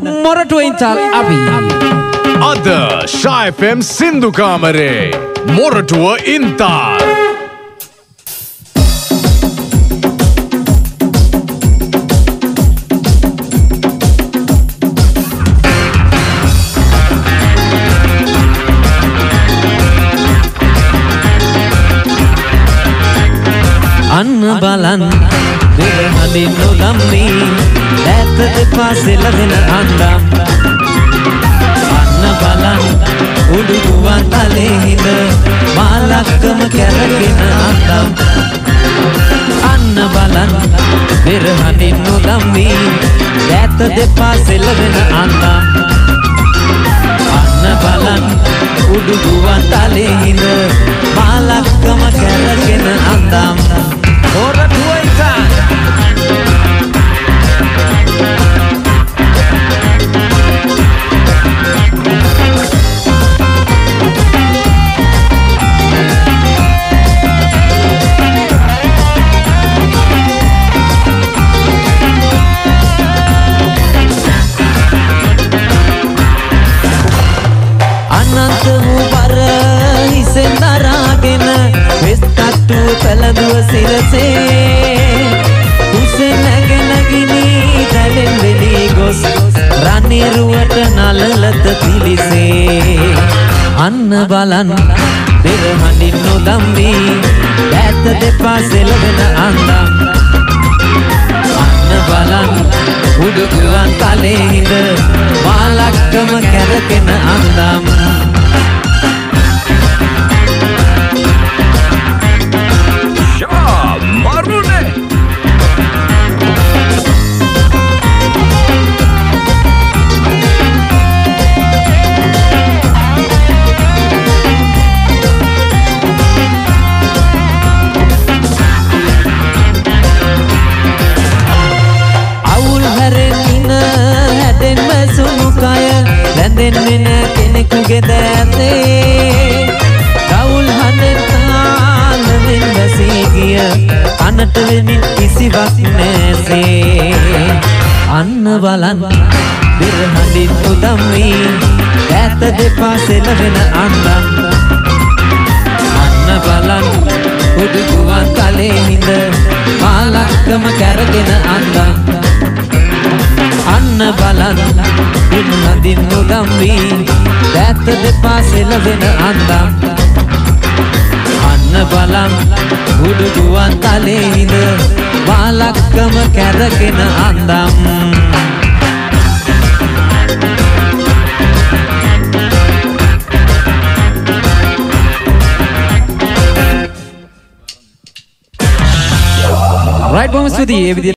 මොරටුවේ ඉඳන් අපි අද Shy FM සින්දු කාමරේ මොරටුව ඉන්තාල් අන්න බලන් දෙරහලින් නොලම්මි ඇත දෙපා සෙලවෙන අන්දම් අන්න බලන් උඩුගුවන් තලේ හිඳ මාලක්කම කැරගෙන අන්දම් අන්න බලන් දෙරහලින් නොලම්මි ඇත දෙපා සෙලවෙන අන්දම් අන්න බලන් උඩුගුවන් තලේ හිඳ මාලක්කම කැරගෙන අන්දම් මොරටුව ඉඳන් අනන්ත වූ බර හිසෙන් දරාගෙන වෙස්තට්ටු පැලඳුව සිරසේ කුසෙන් නැගෙන ගිනි දැලෙන් වෙලී ගොස් රණිරුවට නලලත පිලිසේ අන්න බලන් දෙරහඬින් නොදම්වි ඇත දෙපා සෙලවෙන අන්දම් අන්න බලන් උඩුගුවන් තලේ හිඳ මාලක්කම කැරකෙන අන්දම් දැන්නෙන්න කෙනෙකුගේ දැතේ කවුල් හදෙන් තාලෙන් වැසී ගිය කනට වෙමින් කිසිවක් නැසේ අන්න බලන් දෙරහඬින් උදම්වි ඈත දෙපා සෙලවෙන අන්දම් අන්න බලන් උඩුගුවන් තලේ හිඳ මාලක්කම කැරගෙන අන්දම් අන්න බලන් ඉන්නදින් නොදම්වි ඈත දෙපා සෙලවෙන අන්දම් අන්න බලන් උඩුගුවන් තලේ හිඳ මාලක්කම කැරගෙන අන්දම් right බොහොම ස්තුතියි